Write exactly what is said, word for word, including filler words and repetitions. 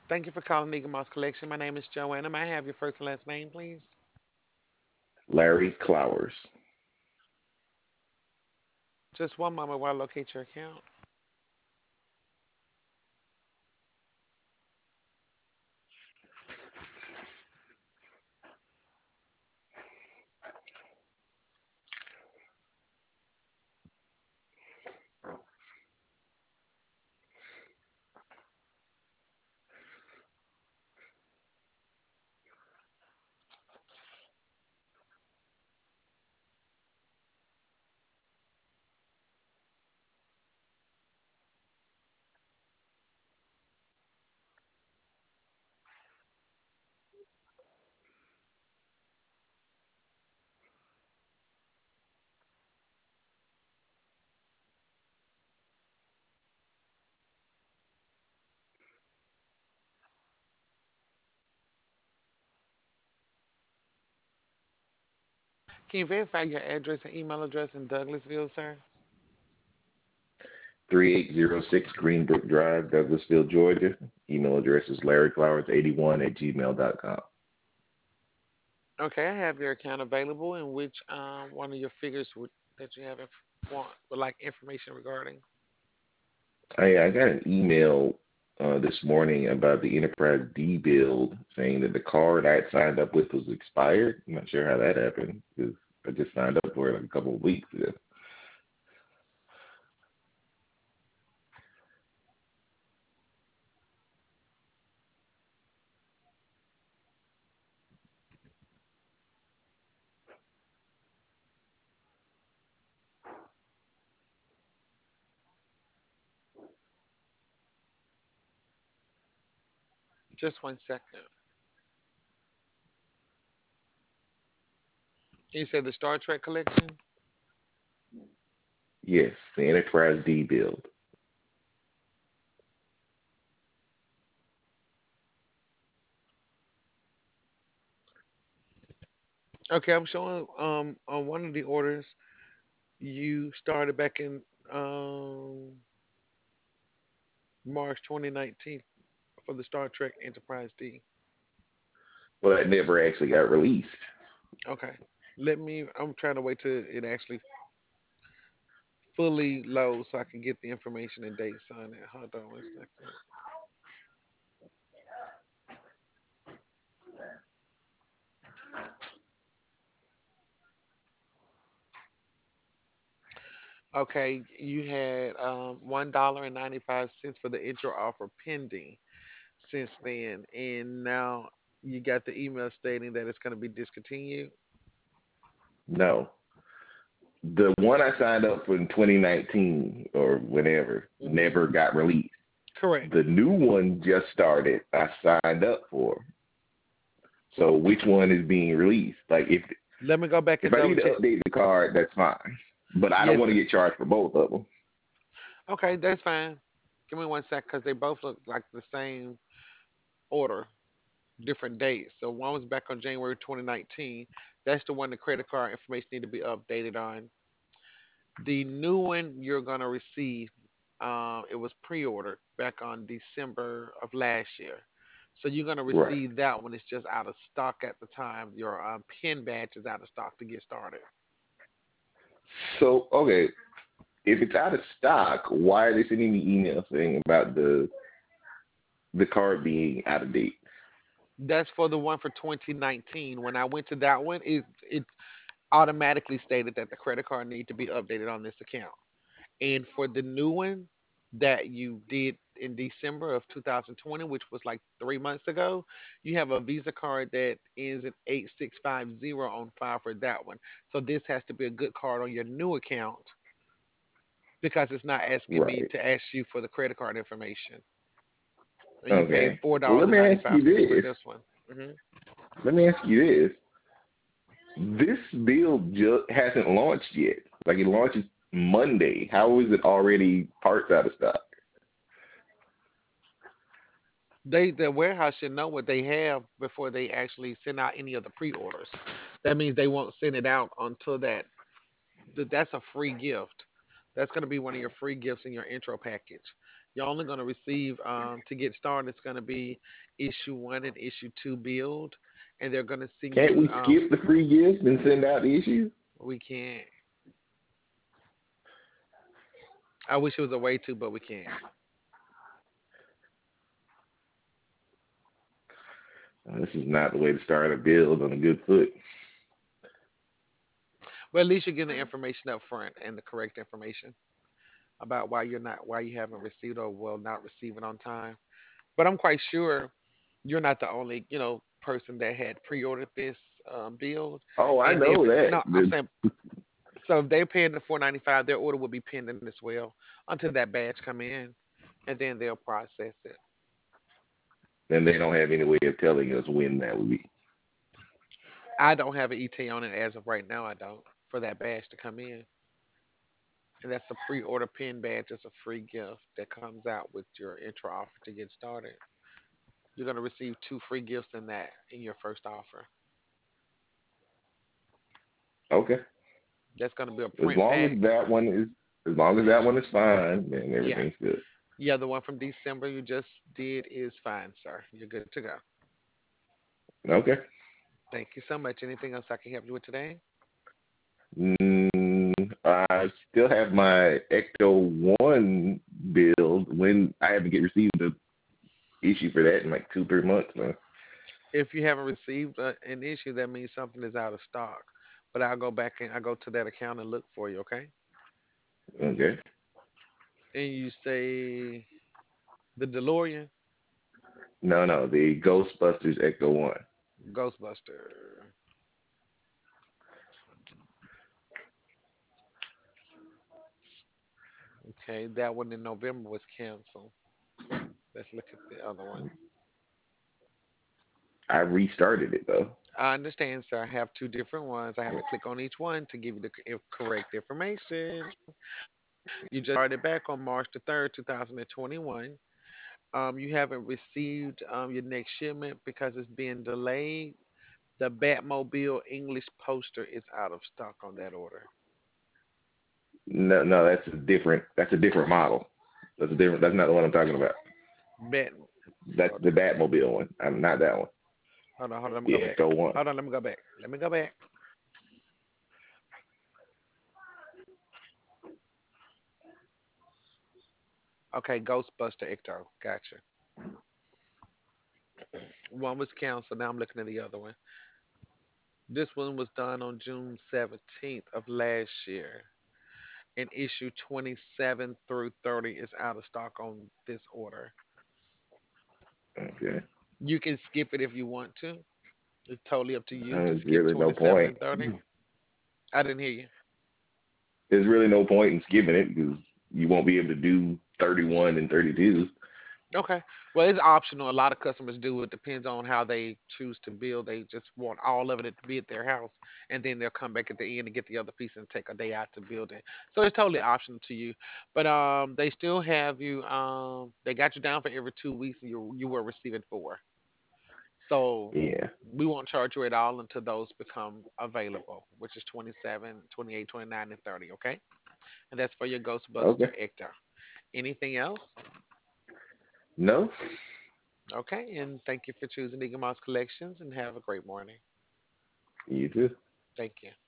Thank you for calling Nigga Moss Collection. My name is Joanna. May I have your first and last name, please? Larry Clowers. Just one moment while I locate your account. Can you verify your address and email address in Douglasville, sir? three eight zero six Greenbrook Drive, Douglasville, Georgia. Email address is larryflowers eighty one at gmail dot com. Okay, I have your account available. In which um, one of your figures would that you have inf- want would like information regarding? I, I got an email uh, this morning about the Enterprise D build saying that the card I had signed up with was expired. I'm not sure how that happened because I just signed up for it like a couple of weeks ago. Just one second. You said the Star Trek collection. Yes, the Enterprise D build. Okay, I'm showing um on one of the orders you started back in um March twenty nineteen for the Star Trek Enterprise D. Well, that never actually got released. Okay. Let me, I'm trying to wait till it actually fully loads so I can get the information and dates on it. Hold on one second. Okay, you had um one dollar and ninety five cents for the intro offer pending since then, and now you got the email stating that it's going to be discontinued. No. The one I signed up for in twenty nineteen or whenever Hmm. never got released. Correct. The new one just started. I signed up for. So which one is being released? Like if Let me go back if and I double need to check. update the card, that's fine. But I don't Yes. want to get charged for both of them. Okay, that's fine. Give me one sec because they both look like the same order, different dates. So one was back on January twenty nineteen. That's the one the credit card information need to be updated on. The new one you're gonna receive, um, it was pre-ordered back on December of last year. So you're gonna Right. receive that one. It's just out of stock at the time. Your um, pin badge is out of stock to get started. So okay, if it's out of stock, why are they sending me email saying about the the card being out of date? That's for the one for twenty nineteen. When I went to that one, it it automatically stated that the credit card need to be updated on this account. And for the new one that you did in December of two thousand twenty, which was like three months ago, you have a Visa card that ends in eight six five zero on file for that one. So this has to be a good card on your new account because it's not asking me Right. to ask you for the credit card information. And you paid Okay. four Well, dollars let and me ninety ask five you cents for this. this one. Hmm. Let me ask you this. This build ju- hasn't launched yet. Like it launches Monday. How is it already parts out of stock? They the warehouse should know what they have before they actually send out any of the pre-orders. That means they won't send it out until that th- that's a free gift. That's going to be one of your free gifts in your intro package. You're only going to receive um, to get started. It's going to be issue one and issue two build, and they're going to send Can't you. we Um, skip the free gifts and send out the issues? we can't. I wish it was a way to, but we can't. Uh, this is not the way to start a build on a good foot. But at least you're getting the information up front and the correct information about why you're not, why you haven't received or will not receive it on time. But I'm quite sure you're not the only, you know, person that had pre-ordered this um, build, Oh, I and if know that. no, I'm The, saying so if they're paying the four ninety-five, their order will be pending as well until that badge come in, and then they'll process it. and they don't have any way of telling us when that will be. I don't have an E T on it as of right now. I don't for that badge to come in, and that's a pre-order pin badge. It's a free gift that comes out with your intro offer to get started. You're gonna receive two free gifts in that in your first offer. Okay. That's gonna be a As print long pack. as that one is, as long as that one is fine, then Yeah, everything's good. yeah. The one from December you just did is fine, sir. You're good to go. Okay. Thank you so much. Anything else I can help you with today? Mm, I still have my Ecto One build. When I haven't get received the issue for that in like two, three months now. If you haven't received uh, an issue, that means something is out of stock. But I'll go back and I go to that account and look for you, okay? Okay. And you say the DeLorean, No, no, the Ghostbusters Ecto One. Ghostbuster. Okay, that one in November was canceled. Let's look at the other one. I restarted it though. I understand, sir. I have two different ones. I have to click on each one to give you the c- correct information. You just started back on March the third, two thousand twenty-one. Um, you haven't received um, your next shipment because it's being delayed. The Batmobile English poster is out of stock on that order. No, no, that's a different. That's a different model. That's a different. That's not the one I'm talking about. Bat, That's hold the on, Batmobile one. I'm not that one. hold on, hold on. Let me go Yeah, back. Ecto One. Hold on, let me go back. Let me go back. Okay, Ghostbuster Ecto. Gotcha. One was canceled. Now I'm looking at the other one. This one was done on June seventeenth of last year. And issue twenty-seven through thirty is out of stock on this order. Okay. You can skip it if you want to. It's totally up to you Uh, to there's skip really no twenty-seven point. and thirty. I didn't hear you. There's really no point in skipping it because you won't be able to do thirty-one and thirty-two. Okay. Well, it's optional. A lot of customers do. It depends on how they choose to build. They just want all of it to be at their house, and then they'll come back at the end and get the other piece and take a day out to build it. So it's totally optional to you. But um, they still have you. Um, they got you down for every two weeks, and you you were receiving four. So Yeah. we won't charge you at all until those become available, which is twenty-seven, twenty-eight, twenty-nine, and thirty. Okay, and that's for your Ghostbuster Okay. Ecto. Anything else? No. Okay, and thank you for choosing Eagle Mouse Collections and have a great morning. You too. Thank you.